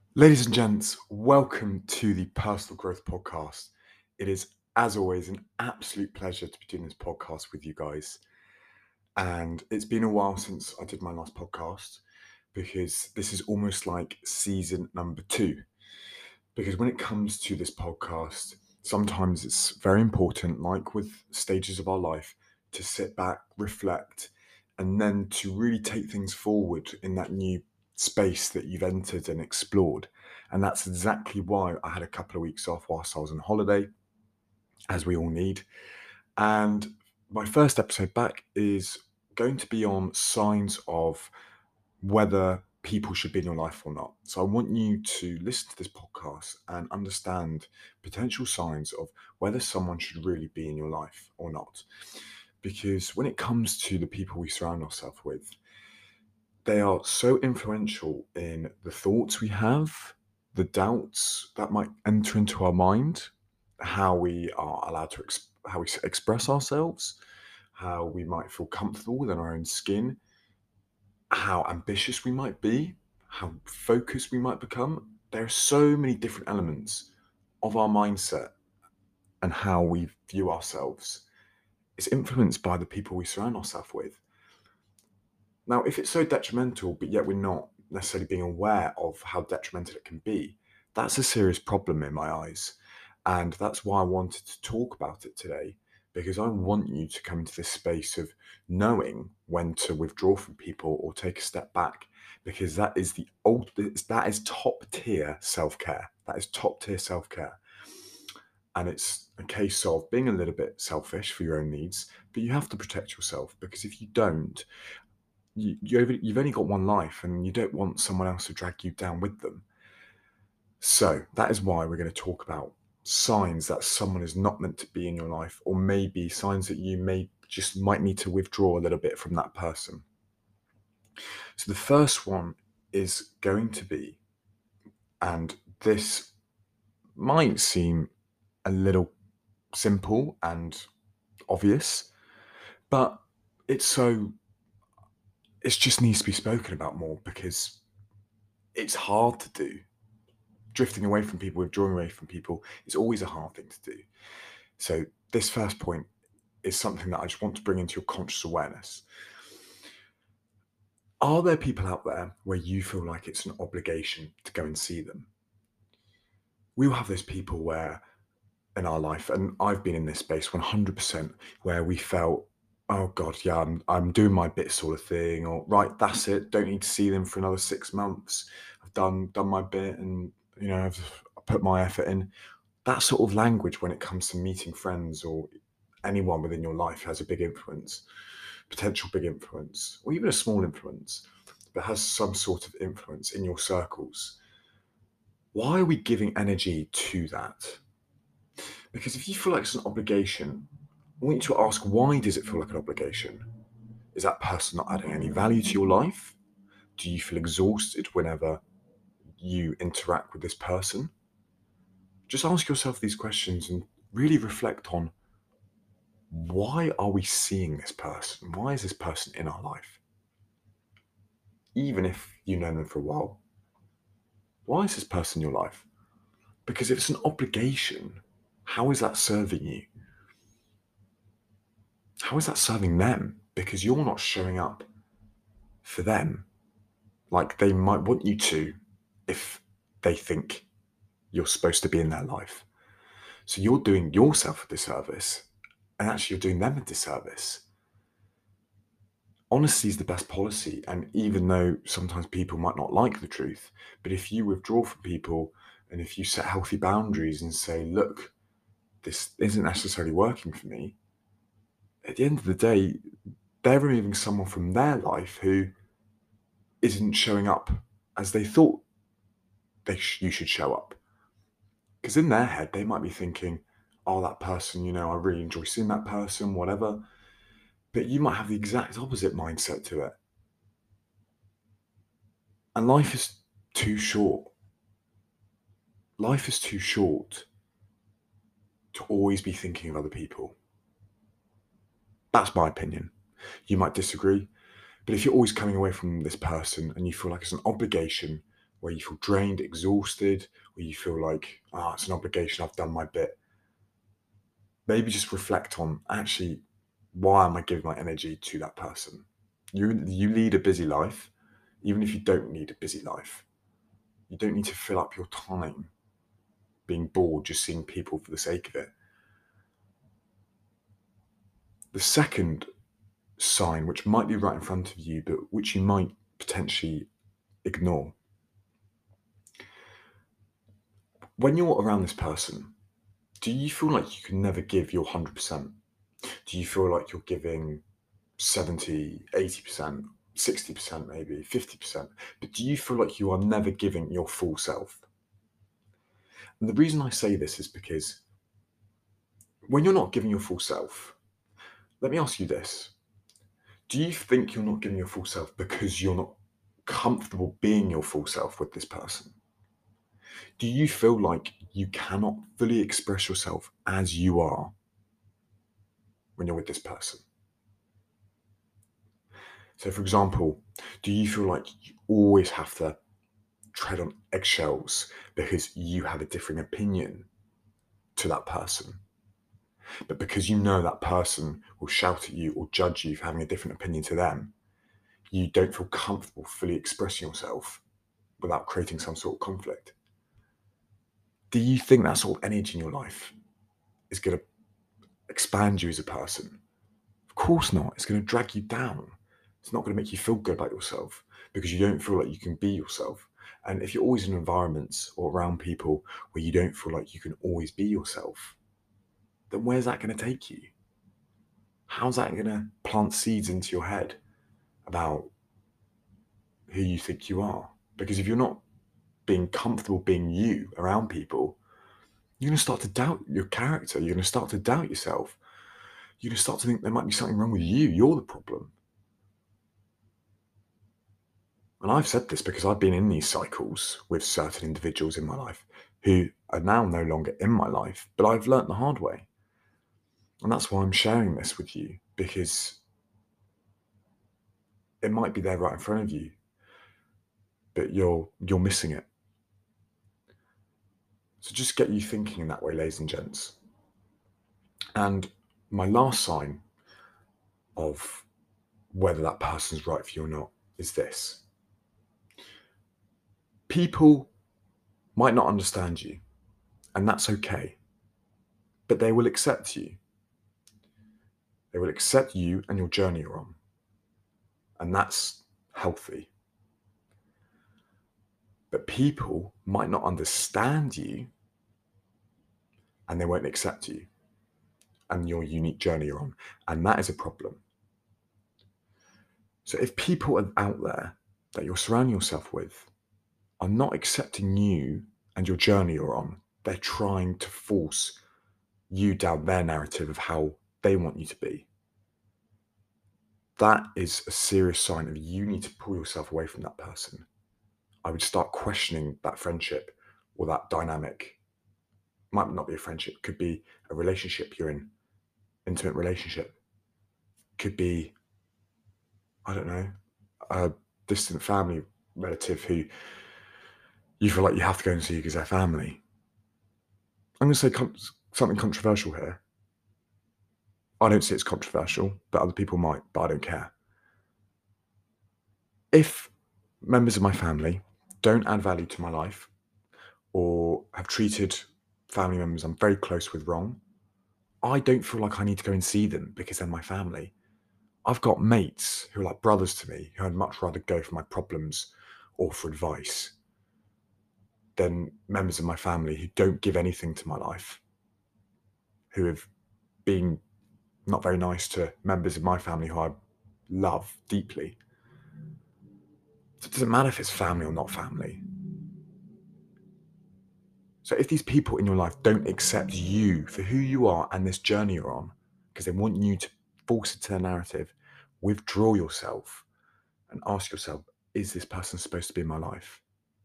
Ladies and gents, welcome to the Personal Growth Podcast. It is, as always, an absolute pleasure to be doing this podcast with you guys. And it's been a while since I did my last podcast because this is almost like season number 2. Because when it comes to this podcast, sometimes it's very important, like with stages of our life, to sit back, reflect, and then to really take things forward in that new space that you've entered and explored. And that's exactly why I had a couple of weeks off whilst I was on holiday, as we all need. And my first episode back is going to be on signs of whether people should be in your life or not. So I want you to listen to this podcast and understand potential signs of whether someone should really be in your life or not. Because when it comes to the people we surround ourselves with, they are so influential in the thoughts we have, the doubts that might enter into our mind, how we are allowed to how we express ourselves, how we might feel comfortable within our own skin, how ambitious we might be, how focused we might become. There are so many different elements of our mindset and how we view ourselves. It's influenced by the people we surround ourselves with. Now, if it's so detrimental, but yet we're not necessarily being aware of how detrimental it can be, that's a serious problem in my eyes. And that's why I wanted to talk about it today, because I want you to come into this space of knowing when to withdraw from people or take a step back, because that is top tier self-care. That is top tier self-care. And it's a case of being a little bit selfish for your own needs, but you have to protect yourself, because if you don't, you've only got one life and you don't want someone else to drag you down with them. So that is why we're going to talk about signs that someone is not meant to be in your life, or maybe signs that you might need to withdraw a little bit from that person. So the first one is going to be, and this might seem a little simple and obvious, but it's so it just needs to be spoken about more because it's hard to do. Drifting away from people, withdrawing away from people is always a hard thing to do. So this first point is something that I just want to bring into your conscious awareness. Are there people out there where you feel like it's an obligation to go and see them? We will have those people where in our life, and I've been in this space 100%, where we felt, oh God, yeah, I'm doing my bit sort of thing, or right, that's it, don't need to see them for another 6 months. I've done my bit, and I've put my effort in. That sort of language when it comes to meeting friends or anyone within your life has a big influence, potential big influence, or even a small influence, but has some sort of influence in your circles. Why are we giving energy to that? Because if you feel like it's an obligation, I want you to ask, why does it feel like an obligation? Is that person not adding any value to your life? Do you feel exhausted whenever you interact with this person? Just ask yourself these questions and really reflect on, why are we seeing this person? Why is this person in our life? Even if you know them for a while, why is this person in your life? Because if it's an obligation, how is that serving you? How is that serving them? Because you're not showing up for them like they might want you to if they think you're supposed to be in their life. So you're doing yourself a disservice, and actually you're doing them a disservice. Honesty is the best policy, and even though sometimes people might not like the truth, but if you withdraw from people and if you set healthy boundaries and say, look, this isn't necessarily working for me, at the end of the day, they're removing someone from their life who isn't showing up as they thought you should show up. Because in their head, they might be thinking, oh, that person, I really enjoy seeing that person, whatever. But you might have the exact opposite mindset to it. And life is too short. Life is too short to always be thinking of other people. That's my opinion. You might disagree, but if you're always coming away from this person and you feel like it's an obligation where you feel drained, exhausted, where you feel like, it's an obligation, I've done my bit, maybe just reflect on, actually, why am I giving my energy to that person? You lead a busy life, even if you don't need a busy life. You don't need to fill up your time being bored, just seeing people for the sake of it. The second sign, which might be right in front of you, but which you might potentially ignore, when you're around this person, do you feel like you can never give your 100%? Do you feel like you're giving 70, 80%, 60% maybe, 50%? But do you feel like you are never giving your full self? And the reason I say this is because when you're not giving your full self, let me ask you this. Do you think you're not giving your full self because you're not comfortable being your full self with this person? Do you feel like you cannot fully express yourself as you are when you're with this person? So, for example, do you feel like you always have to tread on eggshells because you have a different opinion to that person? But because you know that person will shout at you or judge you for having a different opinion to them, you don't feel comfortable fully expressing yourself without creating some sort of conflict. Do you think that sort of energy in your life is going to expand you as a person? Of course not. It's going to drag you down. It's not going to make you feel good about yourself because you don't feel like you can be yourself. And if you're always in environments or around people where you don't feel like you can always be yourself, then where's that going to take you? How's that going to plant seeds into your head about who you think you are? Because if you're not being comfortable being you around people, you're going to start to doubt your character. You're going to start to doubt yourself. You're going to start to think there might be something wrong with you. You're the problem. And I've said this because I've been in these cycles with certain individuals in my life who are now no longer in my life, but I've learnt the hard way. And that's why I'm sharing this with you, because it might be there right in front of you, but you're missing it. So just get you thinking in that way, ladies and gents. And my last sign of whether that person's right for you or not is this. People might not understand you, and that's okay, but they will accept you. They will accept you and your journey you're on, and that's healthy. But people might not understand you, and they won't accept you and your unique journey you're on, and that is a problem. So if people are out there that you're surrounding yourself with are not accepting you and your journey you're on, they're trying to force you down their narrative of how they want you to be. That is a serious sign of you need to pull yourself away from that person. I would start questioning that friendship or that dynamic. Might not be a friendship, could be a relationship you're in, intimate relationship. Could be, I don't know, a distant family relative who you feel like you have to go and see because they're family. I'm going to say something controversial here. I don't see it's controversial, but other people might, but I don't care. If members of my family don't add value to my life or have treated family members I'm very close with wrong, I don't feel like I need to go and see them because they're my family. I've got mates who are like brothers to me who I'd much rather go for my problems or for advice than members of my family who don't give anything to my life, who have been not very nice to members of my family who I love deeply. So it doesn't matter if it's family or not family. So if these people in your life don't accept you for who you are and this journey you're on, because they want you to force it to their narrative, withdraw yourself and ask yourself, is this person supposed to be in my life?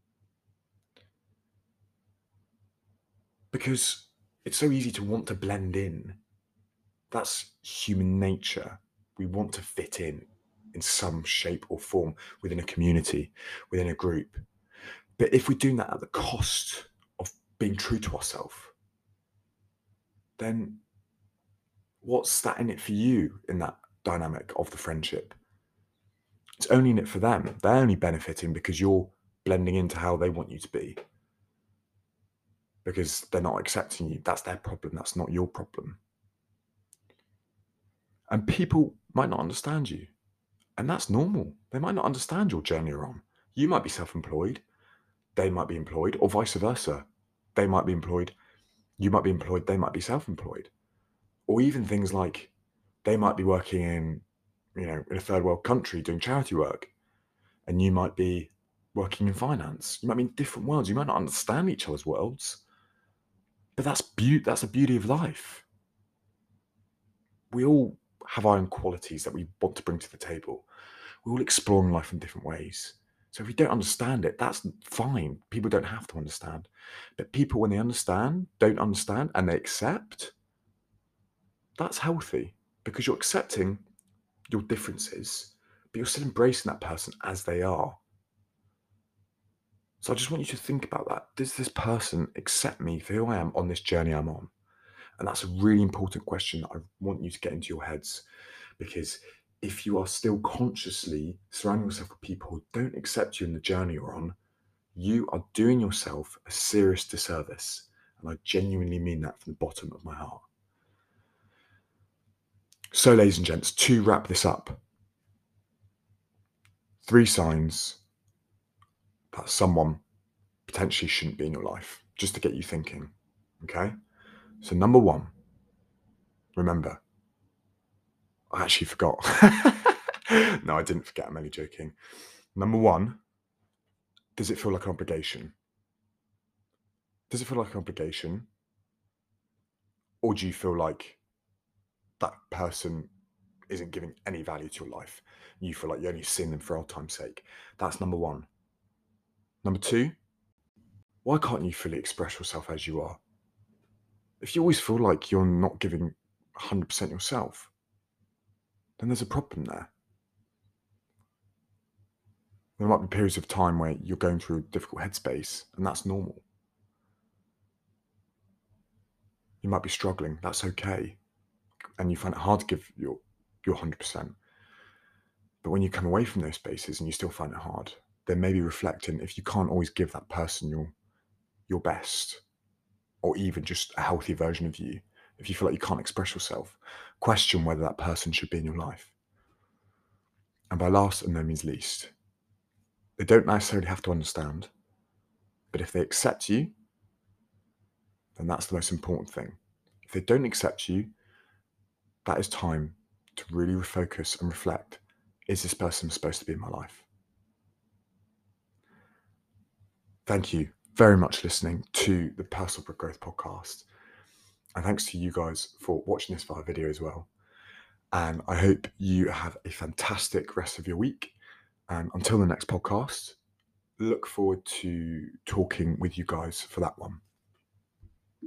Because it's so easy to want to blend in. That's human nature. We want to fit in some shape or form within a community, within a group. But if we're doing that at the cost of being true to ourselves, then what's that in it for you in that dynamic of the friendship? It's only in it for them. They're only benefiting because you're blending into how they want you to be. Because they're not accepting you. That's their problem. That's not your problem. And people might not understand you. And that's normal. They might not understand your journey you're on. You might be self-employed. They might be employed, or vice versa. They might be employed. You might be employed. They might be self-employed. Or even things like they might be working in a third world country doing charity work. And you might be working in finance. You might be in different worlds. You might not understand each other's worlds. But that's the beauty of life. We all have our own qualities that we want to bring to the table. We're all exploring life in different ways. So if we don't understand it, that's fine. People don't have to understand. But people, when they understand, don't understand, and they accept, that's healthy because you're accepting your differences, but you're still embracing that person as they are. So I just want you to think about that. Does this person accept me for who I am on this journey I'm on? And that's a really important question that I want you to get into your heads, because if you are still consciously surrounding yourself with people who don't accept you in the journey you're on, you are doing yourself a serious disservice. And I genuinely mean that from the bottom of my heart. So, ladies and gents, to wrap this up, 3 signs that someone potentially shouldn't be in your life, just to get you thinking. Okay? So, number 1, remember, I actually forgot. No, I didn't forget. I'm only joking. Number 1, does it feel like an obligation? Does it feel like an obligation? Or do you feel like that person isn't giving any value to your life? You feel like you're only seeing them for old time's sake. That's number 1. Number 2, why can't you fully express yourself as you are? If you always feel like you're not giving 100% yourself, then there's a problem there. There might be periods of time where you're going through a difficult headspace, and that's normal. You might be struggling, that's okay. And you find it hard to give your 100%. But when you come away from those spaces and you still find it hard, then maybe reflecting if you can't always give that person your best, or even just a healthy version of you, if you feel like you can't express yourself, question whether that person should be in your life. And by last and no means least, they don't necessarily have to understand, but if they accept you, then that's the most important thing. If they don't accept you, that is time to really refocus and reflect. Is this person supposed to be in my life? Thank you very much for listening to the Personal Growth Podcast. And thanks to you guys for watching this via video as well. And I hope you have a fantastic rest of your week. And until the next podcast, look forward to talking with you guys for that one.